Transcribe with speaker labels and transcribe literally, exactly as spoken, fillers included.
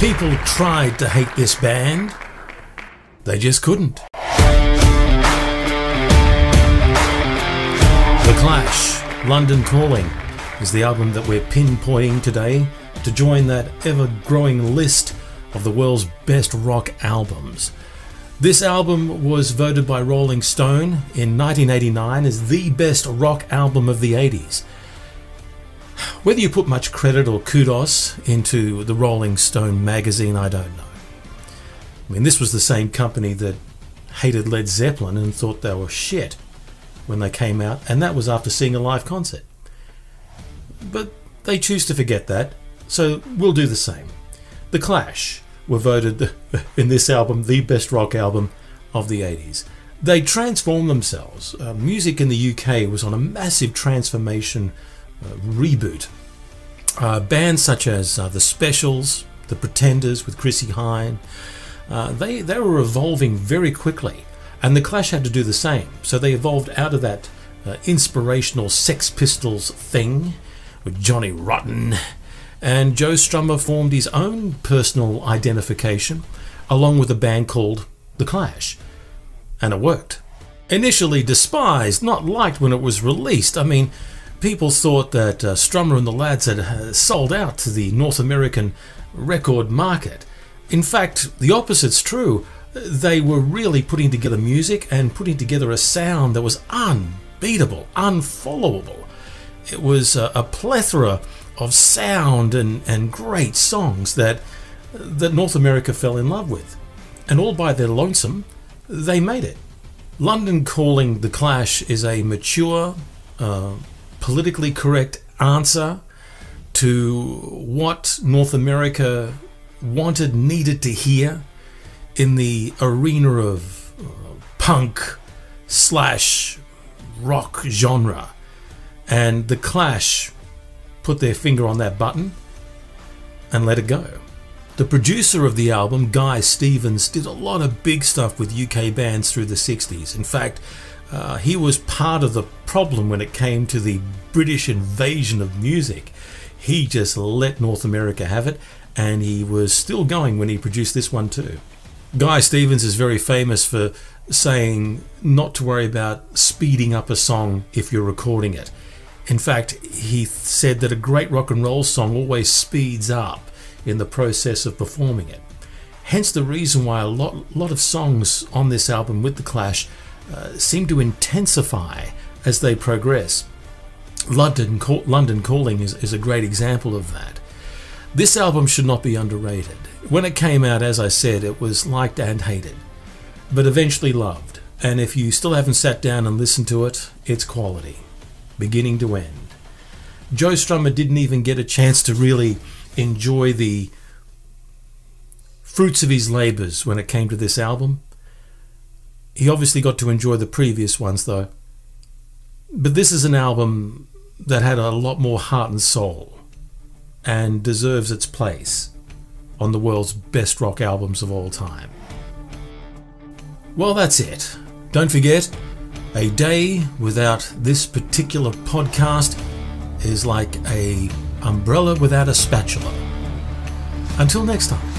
Speaker 1: People tried to hate this band. They just couldn't. The Clash, London Calling, is the album that we're pinpointing today to join that ever-growing list of the world's best rock albums. This album was voted by Rolling Stone in nineteen eighty-nine as the best rock album of the eighties. Whether you put much credit or kudos into the Rolling Stone magazine, I don't know. I mean, this was the same company that hated Led Zeppelin and thought they were shit when they came out, and that was after seeing a live concert. But they choose to forget that, so we'll do the same. The Clash were voted in this album the best rock album of the eighties. They transformed themselves. Uh, music in the U K was on a massive transformation uh, reboot. Uh, bands such as uh, The Specials, The Pretenders with Chrissie Hynde, uh, they, they were evolving very quickly, and The Clash had to do the same. So they evolved out of that uh, inspirational Sex Pistols thing with Johnny Rotten, and Joe Strummer formed his own personal identification along with a band called The Clash, and it worked. Initially despised, not liked when it was released. I mean, people thought that uh, Strummer and the lads had uh, sold out to the North American record market. In fact, the opposite's true. They were really putting together music and putting together a sound that was unbeatable, unfollowable. It was a, a plethora of sound and, and great songs that that North America fell in love with. And all by their lonesome, they made it. London Calling, The Clash is a mature, uh, politically correct answer to what North America wanted, needed to hear in the arena of uh, punk slash rock genre. And The Clash put their finger on that button and let it go. The producer of the album, Guy Stevens, did a lot of big stuff with U K bands through the sixties. In fact, uh, he was part of the problem when it came to the British invasion of music. He just let North America have it, and he was still going when he produced this one too. Guy Stevens is very famous for saying not to worry about speeding up a song if you're recording it. In fact, he said that a great rock and roll song always speeds up in the process of performing it. Hence the reason why a lot, lot of songs on this album with The Clash uh, seem to intensify as they progress. London, Call, London Calling is, is a great example of that. This album should not be underrated. When it came out, as I said, it was liked and hated, but eventually loved. And if you still haven't sat down and listened to it, it's quality, beginning to end. Joe Strummer didn't even get a chance to really enjoy the fruits of his labours when it came to this album. He obviously got to enjoy the previous ones though. But this is an album that had a lot more heart and soul and deserves its place on the world's best rock albums of all time. Well, that's it. Don't forget, a day without this particular podcast is like a umbrella without a spatula. Until next time.